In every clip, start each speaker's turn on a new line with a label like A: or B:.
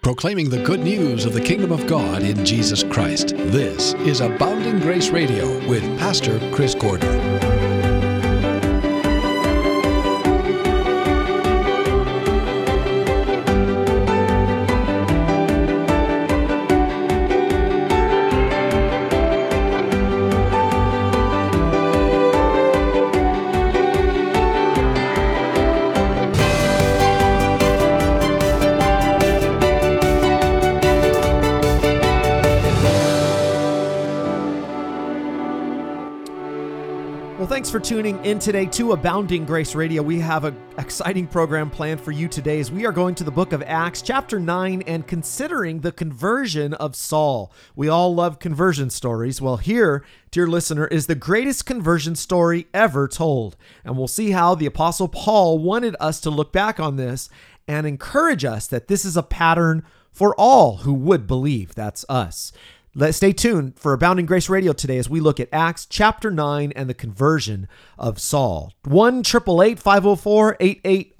A: Proclaiming the good news of the kingdom of God in Jesus Christ. This is Abounding Grace Radio with Pastor Chris Gordon.
B: Thanks for tuning in today to Abounding Grace Radio. We have an exciting program planned for you today as we are going to the book of Acts, chapter 9, and considering the conversion of Saul. We all love conversion stories. Well, here, dear listener, is the greatest conversion story ever told. And we'll see how the Apostle Paul wanted us to look back on this and encourage us that this is a pattern for all who would believe. That's us. Let's stay tuned for Abounding Grace Radio today as we look at Acts chapter 9 and the conversion of Saul. 1-888-504-8805.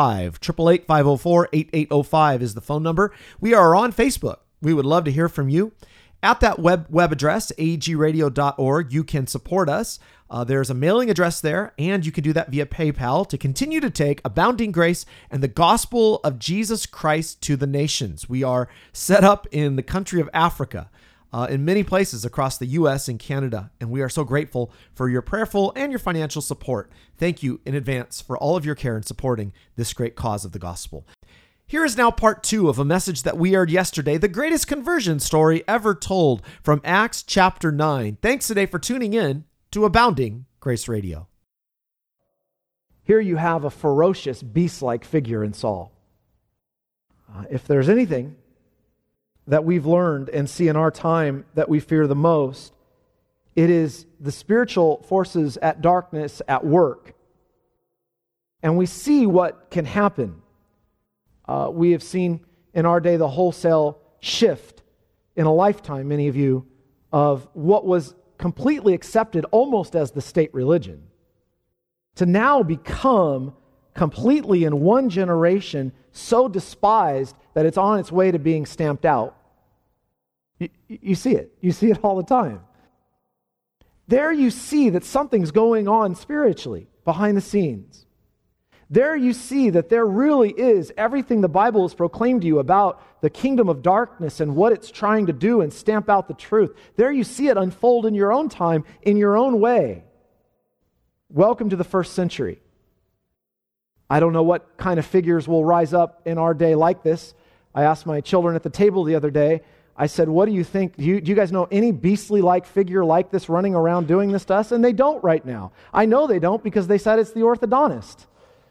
B: 888-504-8805 is the phone number. We are on Facebook. We would love to hear from you. At that web address, agradio.org, you can support us. There's a mailing address there, and you can do that via PayPal to continue to take Abounding Grace and the gospel of Jesus Christ to the nations. We are set up in the country of Africa. In many places across the U.S. and Canada, and we are so grateful for your prayerful and your financial support. Thank you in advance for all of your care in supporting this great cause of the gospel. Here is now part 2 of a message that we aired yesterday, the greatest conversion story ever told from Acts chapter 9. Thanks today for tuning in to Abounding Grace Radio. Here you have a ferocious, beast-like figure in Saul. If there's anything that we've learned and see in our time that we fear the most, it is the spiritual forces at darkness at work. And we see what can happen. We have seen in our day the wholesale shift in a lifetime, many of you, of what was completely accepted almost as the state religion, to now become completely in one generation so despised that it's on its way to being stamped out. You see it. You see it all the time. There you see that something's going on spiritually behind the scenes. There you see that there really is everything the Bible has proclaimed to you about the kingdom of darkness and what it's trying to do and stamp out the truth. There you see it unfold in your own time, in your own way. Welcome to the first century. I don't know what kind of figures will rise up in our day like this. I asked my children at the table the other day, I said, what do you think? Do you guys know any beastly-like figure like this running around doing this to us? And they don't right now. I know they don't because they said it's the orthodontist.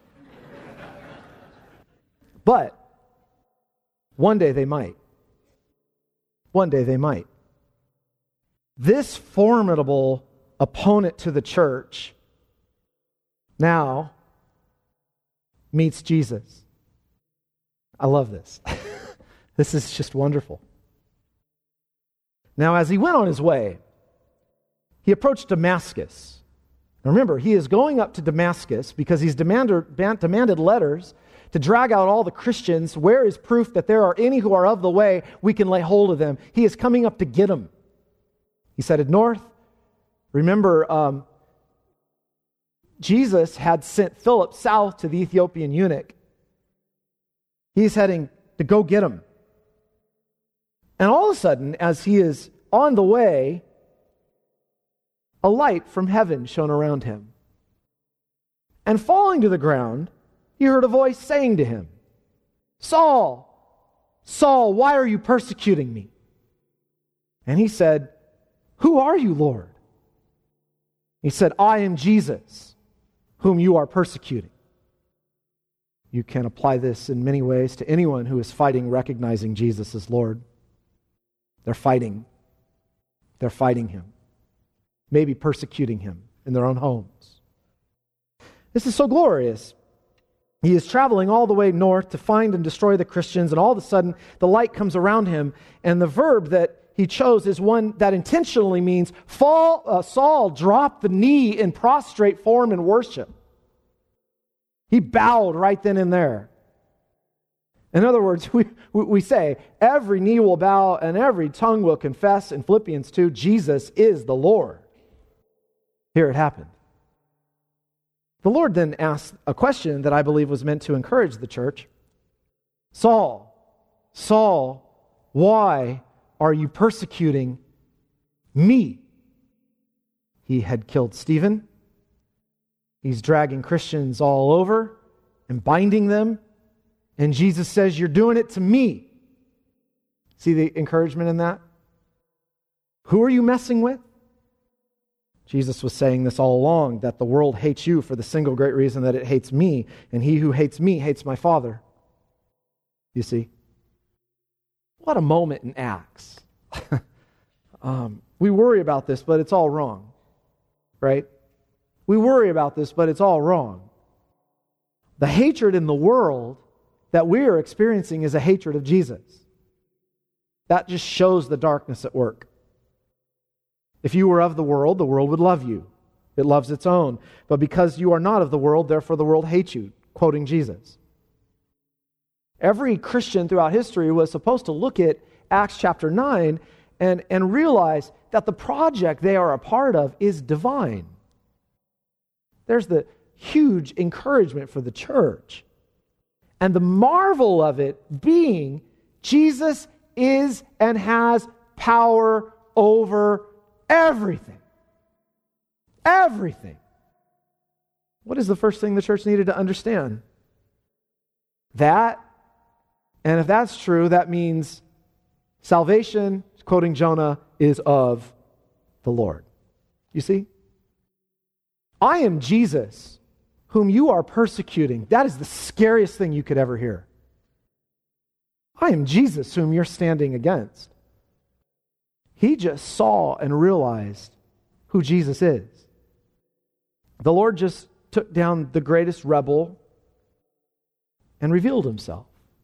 B: But one day they might. One day they might. This formidable opponent to the church now meets Jesus. I love this. This is just wonderful. Now, as he went on his way, he approached Damascus. Now remember, he is going up to Damascus because he's demanded letters to drag out all the Christians. Where is proof that there are any who are of the way? We can lay hold of them. He is coming up to get them. He's headed north. Remember, Jesus had sent Philip south to the Ethiopian eunuch. He's heading to go get him. And all of a sudden, as he is on the way, a light from heaven shone around him. And falling to the ground, he heard a voice saying to him, Saul, Saul, why are you persecuting me? And he said, who are you, Lord? He said, I am Jesus, whom you are persecuting. You can apply this in many ways to anyone who is fighting recognizing Jesus as Lord. They're fighting. They're fighting him. Maybe persecuting him in their own homes. This is so glorious. He is traveling all the way north to find and destroy the Christians, and all of a sudden the light comes around him, and the verb that he chose is one that intentionally means Saul dropped the knee in prostrate form in worship. He bowed right then and there. In other words, we say, every knee will bow and every tongue will confess in Philippians 2, Jesus is the Lord. Here it happened. The Lord then asked a question that I believe was meant to encourage the church. Saul, Saul, why are you persecuting me? He had killed Stephen. He's dragging Christians all over and binding them. And Jesus says, you're doing it to me. See the encouragement in that? Who are you messing with? Jesus was saying this all along, that the world hates you for the single great reason that it hates me, and he who hates me hates my Father. You see? What a moment in Acts. We worry about this, but it's all wrong. Right? We worry about this, but it's all wrong. The hatred in the world that we are experiencing is a hatred of Jesus. That just shows the darkness at work. If you were of the world would love you. It loves its own. But because you are not of the world, therefore the world hates you. Quoting Jesus. Every Christian throughout history was supposed to look at Acts chapter 9 and realize that the project they are a part of is divine. There's the huge encouragement for the church. And the marvel of it being Jesus is and has power over everything. Everything. What is the first thing the church needed to understand? That, and if that's true, that means salvation, quoting Jonah, is of the Lord. You see? I am Jesus, whom you are persecuting. That is the scariest thing you could ever hear. I am Jesus, whom you're standing against. He just saw and realized who Jesus is. The Lord just took down the greatest rebel and revealed himself.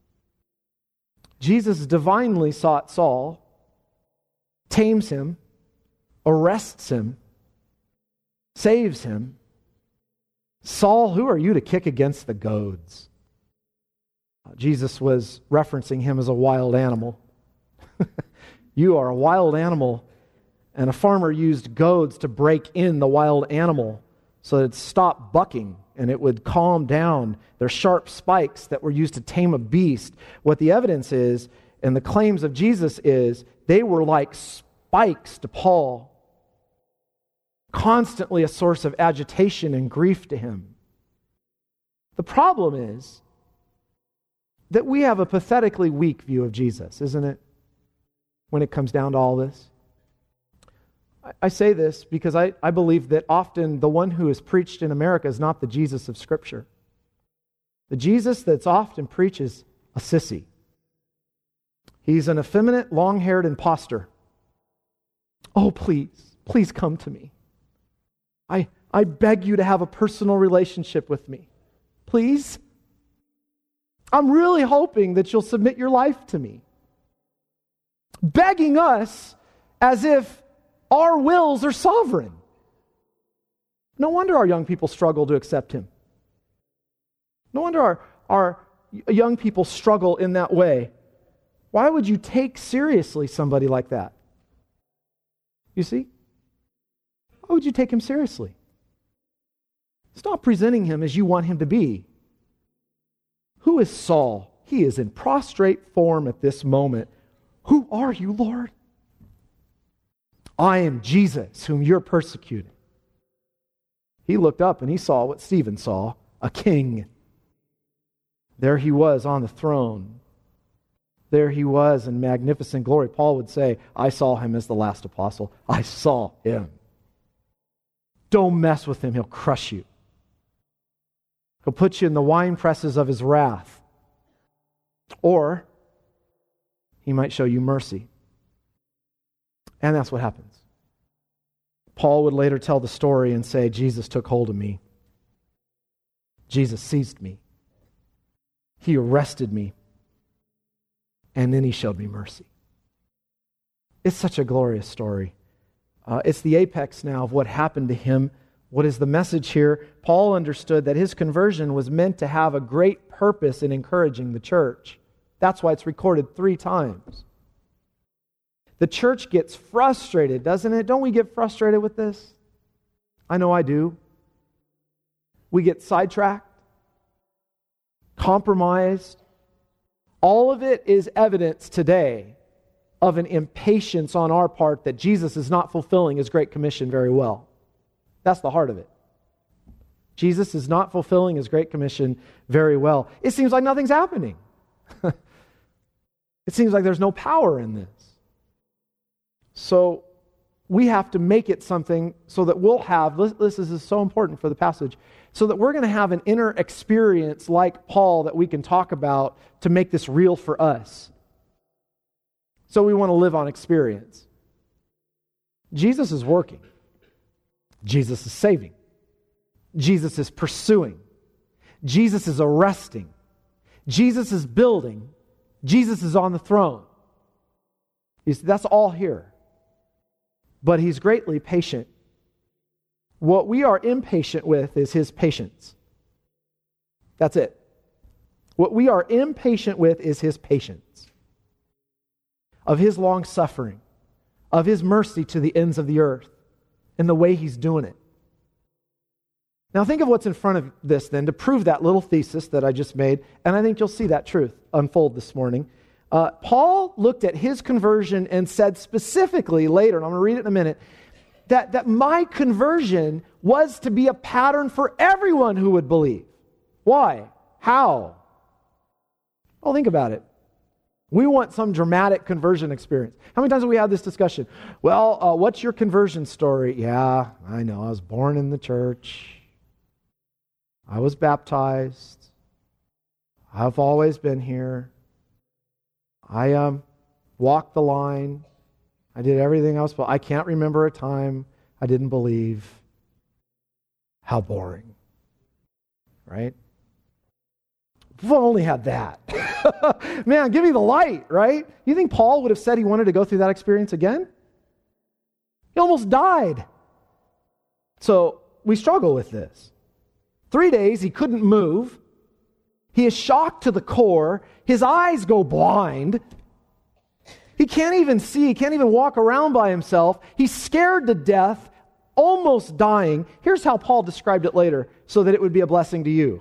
B: Jesus divinely sought Saul, tames him, arrests him, saves him. Saul, who are you to kick against the goads? Jesus was referencing him as a wild animal. You are a wild animal, and a farmer used goads to break in the wild animal so that it stopped bucking and it would calm down. They're sharp spikes that were used to tame a beast. What the evidence is, and the claims of Jesus is, they were like spikes to Paul, constantly a source of agitation and grief to him. The problem is that we have a pathetically weak view of Jesus, isn't it? When it comes down to all this. I say this because I believe that often the one who is preached in America is not the Jesus of Scripture. The Jesus that's often preached is a sissy. He's an effeminate, long-haired imposter. Oh, please come to me. I beg you to have a personal relationship with me. Please. I'm really hoping that you'll submit your life to me. Begging us as if our wills are sovereign. No wonder our young people struggle to accept him. No wonder our young people struggle in that way. Why would you take seriously somebody like that? You see? Why would you take him seriously? Stop presenting him as you want him to be. Who is Saul? He is in prostrate form at this moment. Who are you, Lord? I am Jesus, whom you're persecuting. He looked up and he saw what Stephen saw, a king. There he was on the throne. There he was in magnificent glory. Paul would say, I saw him as the last apostle. I saw him. Don't mess with him. He'll crush you. He'll put you in the wine presses of his wrath. Or he might show you mercy. And that's what happens. Paul would later tell the story and say, Jesus took hold of me. Jesus seized me. He arrested me. And then he showed me mercy. It's such a glorious story. It's the apex now of what happened to him. What is the message here? Paul understood that his conversion was meant to have a great purpose in encouraging the church. That's why it's recorded 3 times. The church gets frustrated, doesn't it? Don't we get frustrated with this? I know I do. We get sidetracked, compromised. All of it is evidence today of an impatience on our part that Jesus is not fulfilling His Great Commission very well. That's the heart of it. Jesus is not fulfilling His Great Commission very well. It seems like nothing's happening. It seems like there's no power in this. So we have to make it something so that we'll have, this is so important for the passage, so that we're going to have an inner experience like Paul that we can talk about to make this real for us. So we want to live on experience. Jesus is working. Jesus is saving. Jesus is pursuing. Jesus is arresting. Jesus is building. Jesus is on the throne. That's all here. But He's greatly patient. What we are impatient with is His patience. That's it. What we are impatient with is His patience, of His long suffering, of His mercy to the ends of the earth, and the way He's doing it. Now think of what's in front of this then to prove that little thesis that I just made, and I think you'll see that truth unfold this morning. Paul looked at his conversion and said specifically later, and I'm going to read it in a minute, that my conversion was to be a pattern for everyone who would believe. Why? How? Well, think about it. We want some dramatic conversion experience. How many times have we had this discussion? Well, what's your conversion story? Yeah, I know. I was born in the church. I was baptized. I've always been here. I walked the line. I did everything I was supposed to. I can't remember a time I didn't believe. How boring. Right? We've only had that. Man, give me the light, right? You think Paul would have said he wanted to go through that experience again? He almost died. So we struggle with this. 3 days he couldn't move. He is shocked to the core. His eyes go blind. He can't even see. He can't even walk around by himself. He's scared to death, almost dying. Here's how Paul described it later so that it would be a blessing to you.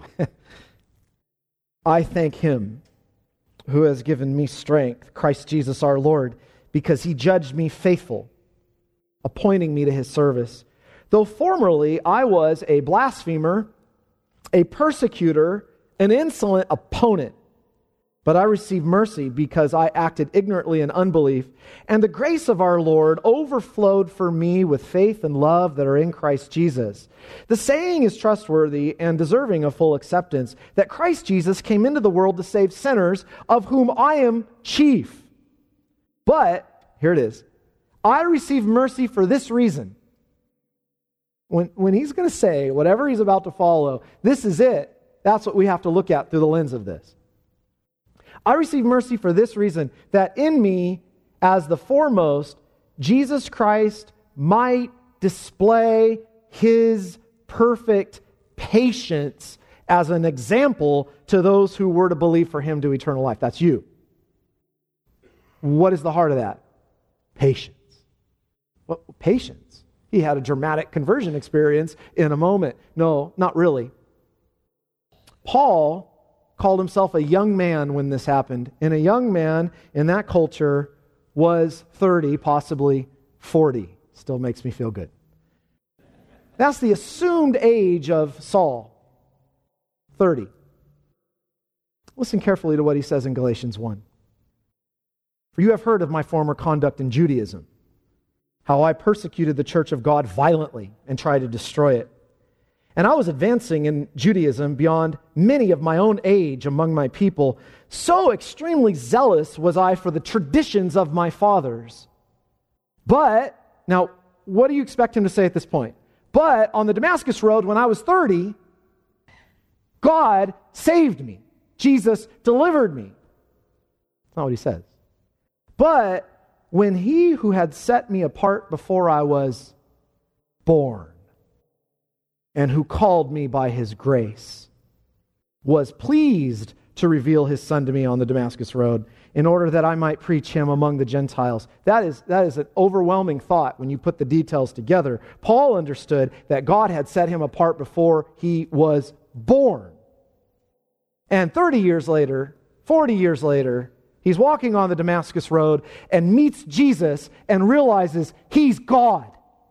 B: I thank Him who has given me strength, Christ Jesus our Lord, because He judged me faithful, appointing me to His service. Though formerly I was a blasphemer, a persecutor, an insolent opponent, but I received mercy because I acted ignorantly in unbelief, and the grace of our Lord overflowed for me with faith and love that are in Christ Jesus. The saying is trustworthy and deserving of full acceptance, that Christ Jesus came into the world to save sinners, of whom I am chief. But, here it is, I received mercy for this reason. When he's going to say whatever he's about to follow, this is it. That's what we have to look at through the lens of this. I received mercy for this reason, that in me, as the foremost, Jesus Christ might display His perfect patience as an example to those who were to believe for Him to eternal life. That's you. What is the heart of that? Patience. What? Patience. He had a dramatic conversion experience in a moment. No, not really. Paul called himself a young man when this happened. And a young man in that culture was 30, possibly 40. Still makes me feel good. That's the assumed age of Saul. 30. Listen carefully to what he says in Galatians 1. For you have heard of my former conduct in Judaism, how I persecuted the church of God violently and tried to destroy it. And I was advancing in Judaism beyond many of my own age among my people. So extremely zealous was I for the traditions of my fathers. But, now, what do you expect him to say at this point? But on the Damascus Road, when I was 30, God saved me. Jesus delivered me. That's not what he says. But when He who had set me apart before I was born, and who called me by His grace, was pleased to reveal his Son to me on the Damascus road, in order that I might preach him among the Gentiles. That is an overwhelming thought when you put the details together. Paul understood that God had set him apart before he was born. And 30 years later, 40 years later, he's walking on the Damascus road and meets Jesus and realizes he's God.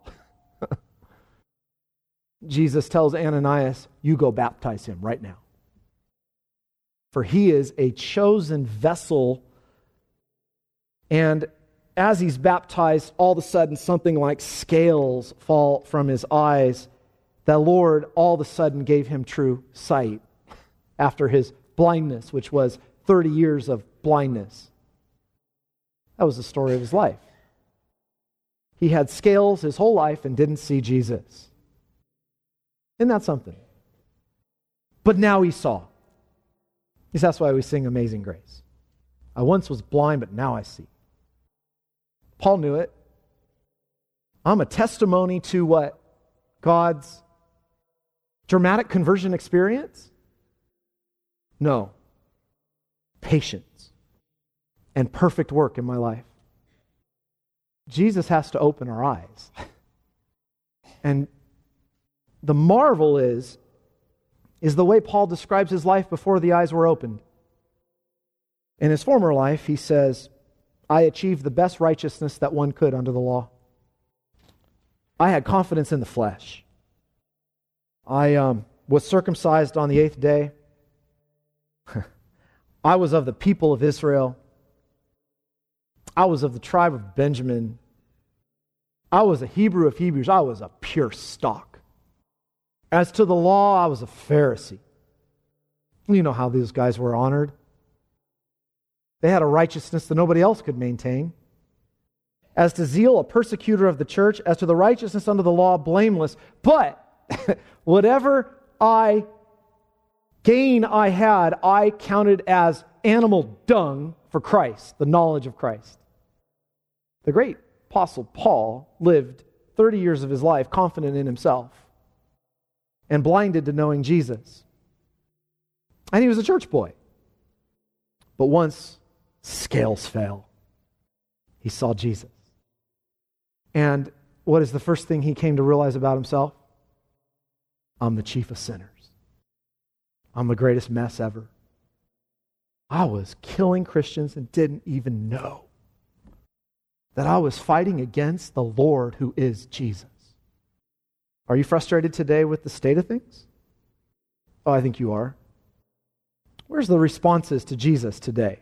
B: Jesus tells Ananias, you go baptize him right now. For he is a chosen vessel. And as he's baptized, all of a sudden something like scales fall from his eyes. The Lord all of a sudden gave him true sight after his blindness, which was 30 years of blindness. That was the story of his life. He had scales his whole life and didn't see Jesus. Isn't that something? But now he saw. That's why we sing Amazing Grace. I once was blind, but now I see. Paul knew it. I'm a testimony to what? God's dramatic conversion experience? No. Patience and perfect work in my life. Jesus has to open our eyes. And the marvel is the way Paul describes his life before the eyes were opened. In his former life, he says, I achieved the best righteousness that one could under the law. I had confidence in the flesh. I was circumcised on the 8th day. I was of the people of Israel. I was of the tribe of Benjamin. I was a Hebrew of Hebrews. I was a pure stock. As to the law, I was a Pharisee. You know how these guys were honored. They had a righteousness that nobody else could maintain. As to zeal, a persecutor of the church. As to the righteousness under the law, blameless. But whatever gain I had, I counted as animal dung for Christ, the knowledge of Christ. The great Apostle Paul lived 30 years of his life confident in himself and blinded to knowing Jesus. And he was a church boy. But once scales fell, he saw Jesus. And what is the first thing he came to realize about himself? I'm the chief of sinners. I'm the greatest mess ever. I was killing Christians and didn't even know that I was fighting against the Lord who is Jesus. Are you frustrated today with the state of things? Oh, I think you are. Where's the responses to Jesus today?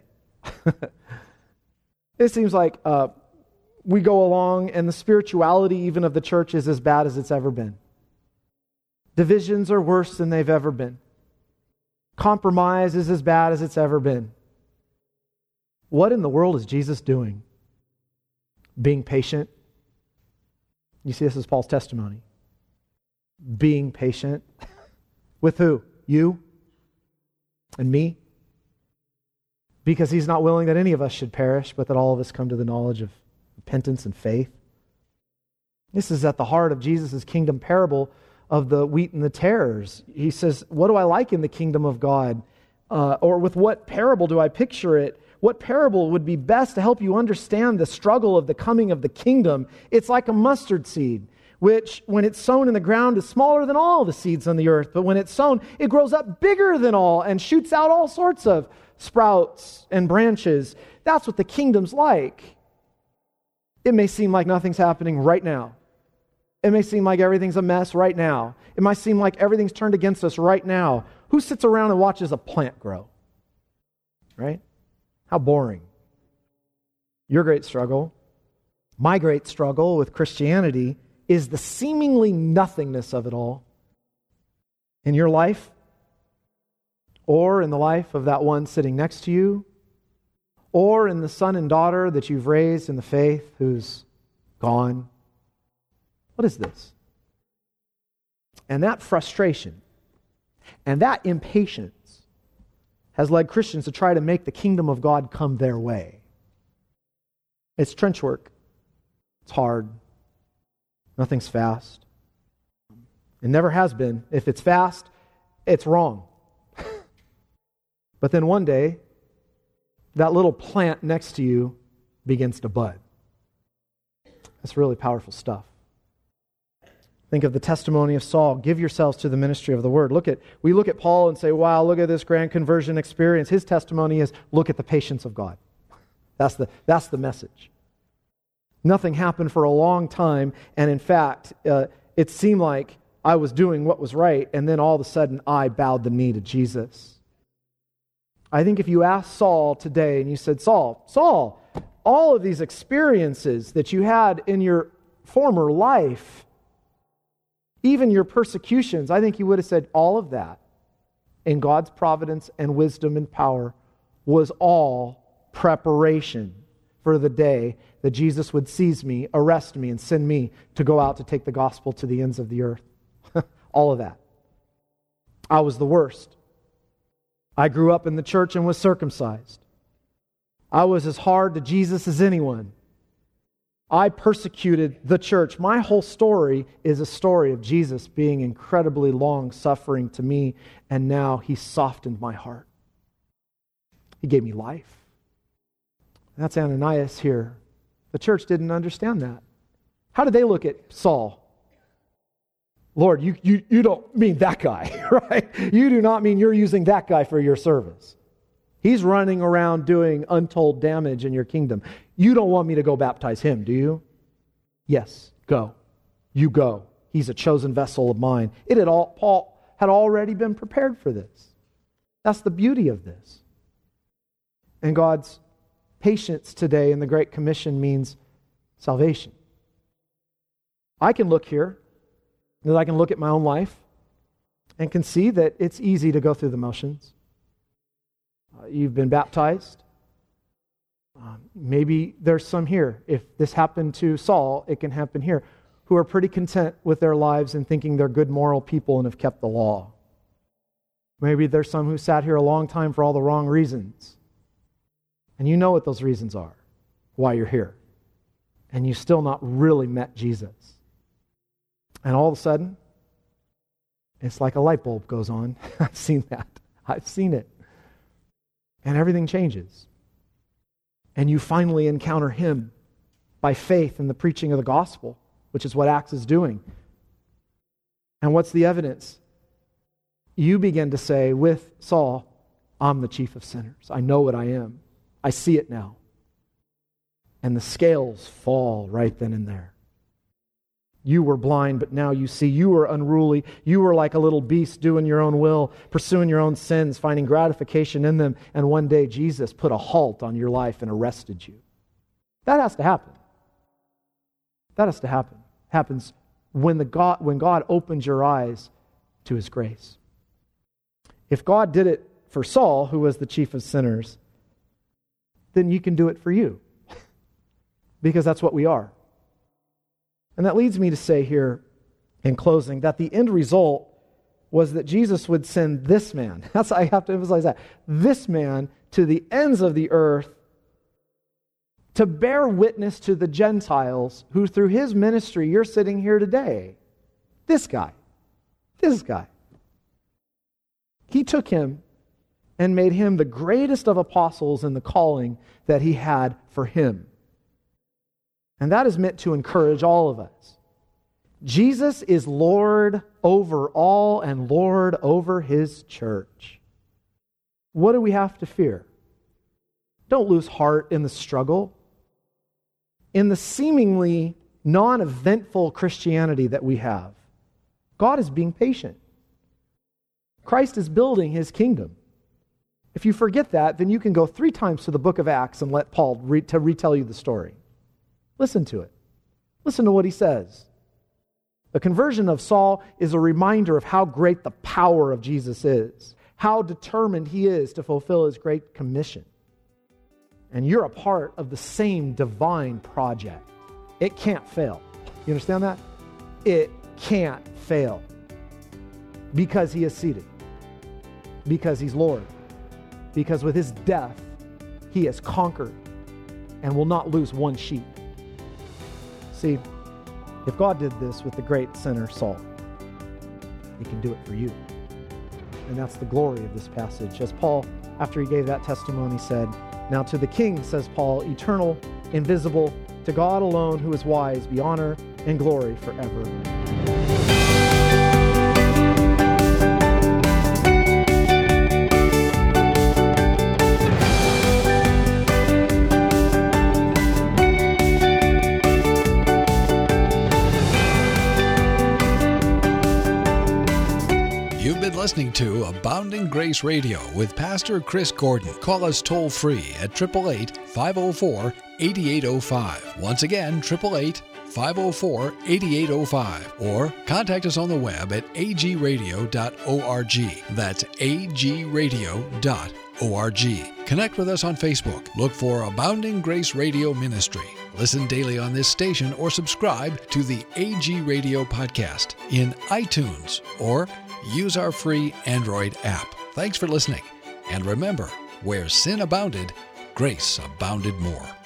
B: It seems like we go along and the spirituality even of the church is as bad as it's ever been. Divisions are worse than they've ever been. Compromise is as bad as it's ever been. What in the world is Jesus doing? Being patient. You see, this is Paul's testimony. Being patient. With who? You? And me? Because he's not willing that any of us should perish, but that all of us come to the knowledge of repentance and faith. This is at the heart of Jesus' kingdom parable of the wheat and the tares. He says, what do I like in the kingdom of God? Or with what parable do I picture it? What parable would be best to help you understand the struggle of the coming of the kingdom? It's like a mustard seed, which when it's sown in the ground is smaller than all the seeds on the earth. But when it's sown, it grows up bigger than all and shoots out all sorts of sprouts and branches. That's what the kingdom's like. It may seem like nothing's happening right now. It may seem like everything's a mess right now. It might seem like everything's turned against us right now. Who sits around and watches a plant grow? Right? How boring. Your great struggle, my great struggle with Christianity is the seemingly nothingness of it all. In your life, or in the life of that one sitting next to you, or in the son and daughter that you've raised in the faith who's gone. What is this? And that frustration and that impatience has led Christians to try to make the kingdom of God come their way. It's trench work. It's hard. Nothing's fast. It never has been. If it's fast, it's wrong. But then one day, that little plant next to you begins to bud. That's really powerful stuff. Think of the testimony of Saul. Give yourselves to the ministry of the word. We look at Paul and say, wow, look at this grand conversion experience. His testimony is, look at the patience of God. That's the message. Nothing happened for a long time, and in fact, it seemed like I was doing what was right, and then all of a sudden I bowed the knee to Jesus. I think if you asked Saul today and you said, Saul, all of these experiences that you had in your former life, even your persecutions, I think he would have said all of that in God's providence and wisdom and power was all preparation for the day that Jesus would seize me, arrest me, and send me to go out to take the gospel to the ends of the earth. All of that. I was the worst. I grew up in the church and was circumcised. I was as hard to Jesus as anyone. I persecuted the church. My whole story is a story of Jesus being incredibly long-suffering to me, and now He softened my heart. He gave me life. That's Ananias here. The church didn't understand that. How did they look at Saul? Lord, you don't mean that guy, right? You do not mean you're using that guy for your service. He's running around doing untold damage in your kingdom. You don't want me to go baptize him, do you? Yes, go. You go. He's a chosen vessel of mine. Paul had already been prepared for this. That's the beauty of this. And God's patience today in the Great Commission means salvation. I can look here, that I can look at my own life and can see that it's easy to go through the motions. You've been baptized. Maybe there's some here. If this happened to Saul, it can happen here, who are pretty content with their lives and thinking they're good moral people and have kept the law. Maybe there's some who sat here a long time for all the wrong reasons. And you know what those reasons are, why you're here. And you still not really met Jesus. And all of a sudden, it's like a light bulb goes on. I've seen that. I've seen it. And everything changes. And you finally encounter Him by faith in the preaching of the gospel, which is what Acts is doing. And what's the evidence? You begin to say with Saul, I'm the chief of sinners. I know what I am. I see it now. And the scales fall right then and there. You were blind, but now you see. You were unruly. You were like a little beast doing your own will, pursuing your own sins, finding gratification in them. And one day Jesus put a halt on your life and arrested you. That has to happen. That has to happen. Happens when God opens your eyes to His grace. If God did it for Saul, who was the chief of sinners, then you can do it for you. Because that's what we are. And that leads me to say here in closing that the end result was that Jesus would send this man. That's I have to emphasize that. This man to the ends of the earth to bear witness to the Gentiles who through His ministry you're sitting here today. This guy. He took him and made him the greatest of apostles in the calling that He had for him. And that is meant to encourage all of us. Jesus is Lord over all and Lord over His church. What do we have to fear? Don't lose heart in the struggle. In the seemingly non-eventful Christianity that we have, God is being patient. Christ is building His kingdom. If you forget that, then you can go 3 times to the book of Acts and let Paul retell you the story. Listen to it. Listen to what he says. The conversion of Saul is a reminder of how great the power of Jesus is, how determined He is to fulfill His great commission. And you're a part of the same divine project. It can't fail. You understand that? It can't fail. Because He is seated. Because He's Lord. Because with His death, He has conquered and will not lose one sheep. See, if God did this with the great sinner Saul, He can do it for you. And that's the glory of this passage. As Paul after he gave that testimony, said, "Now to the King," says Paul, "eternal, invisible, to God alone who is wise, be honor and glory forever."
A: You've been listening to Abounding Grace Radio with Pastor Chris Gordon. Call us toll-free at 888-504-8805. Once again, 888-504-8805. Or contact us on the web at agradio.org. That's agradio.org. Connect with us on Facebook. Look for Abounding Grace Radio Ministry. Listen daily on this station or subscribe to the AG Radio podcast in iTunes or use our free Android app. Thanks for listening. And remember, where sin abounded, grace abounded more.